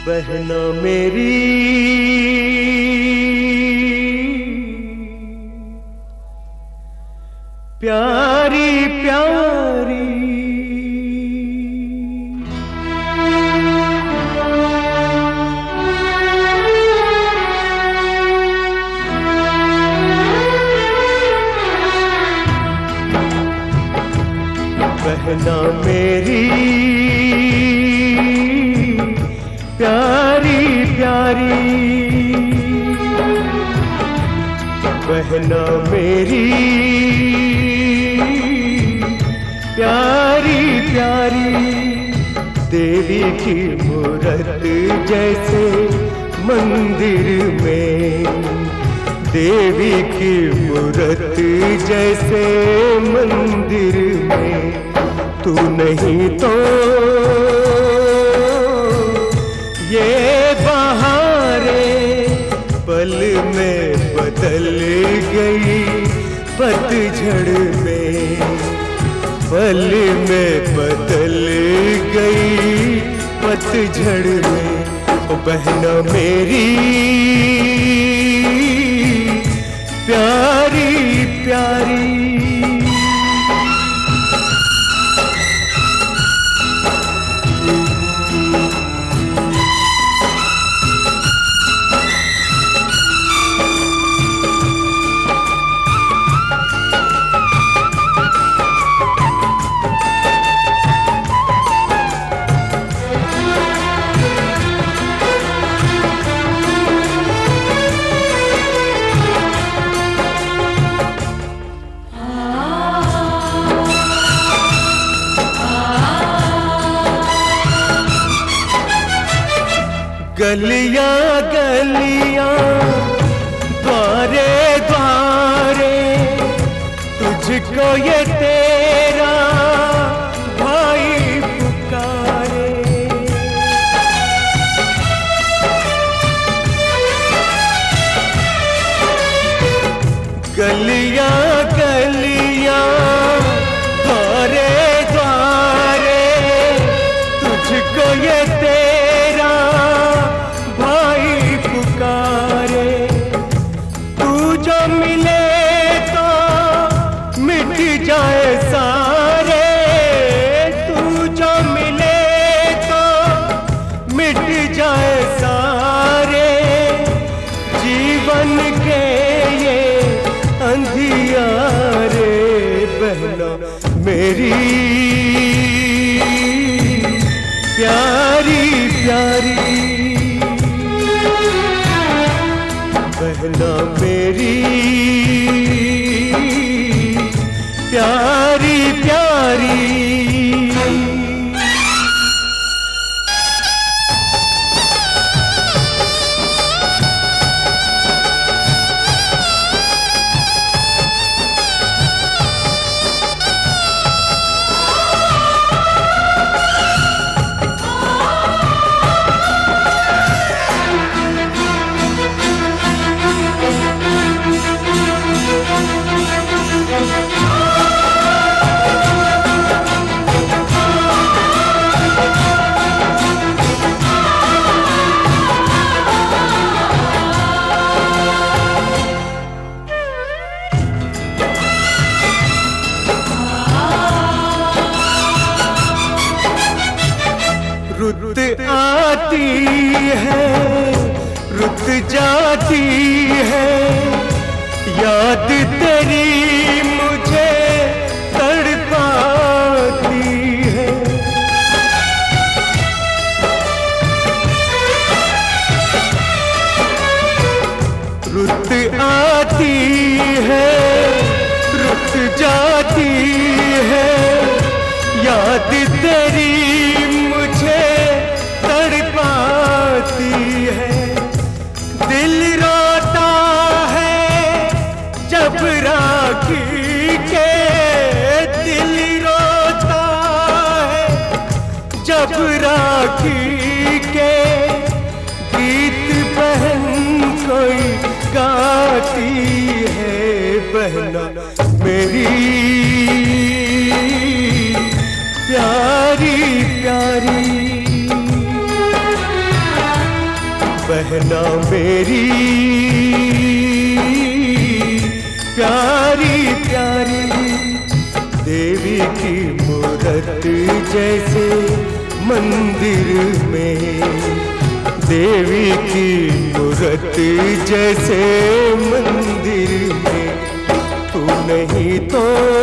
बहना मेरी प्यारी प्यारी, बहना मेरी प्यारी प्यारी, बहना मेरी प्यारी प्यारी। देवी की मूरत जैसे मंदिर में, देवी की मूरत जैसे मंदिर में, तू नहीं तो ये बहारें पल में बदल गई, पतझड़ में पल में बदल गई, पतझड़ में। ओ बहना मेरी प्यारी प्यारी, गलियां गलियां द्वारे द्वारे, तुझको ये तेरा भाई पुकारे। गलियां गलियां द्वारे द्वारे, तुझको ये तेरा भाई पुकारे। तू जो मिले तो मिट जाए सारे, तू जो मिले तो मिट जाए सारे, जीवन के ये अंधियारे। बहना मेरी प्यारी प्यारी, बहना मेरी प्यारी प्यारी। रुत आती है रुत जाती है, याद तेरी मुझे तड़पाती है। रुत आती है रुत जाती है, याद तेरी तड़पाती है। दिल रोता है जब राखी के, दिल रोता है जब राखी के, गीत बहन कोई गाती है। बहना मेरी प्यारी प्यारी, देवी की मूरत जैसे मंदिर में, देवी की मूरत जैसे मंदिर में। तू नहीं तो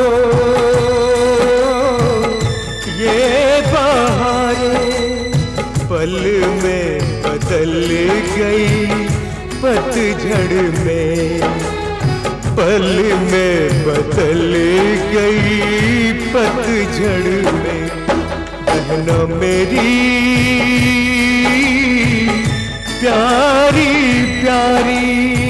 ये बहारें पल में बदल गई, पतझड़ में पल में बदल गई, पतझड़ में। बहना मेरी प्यारी प्यारी।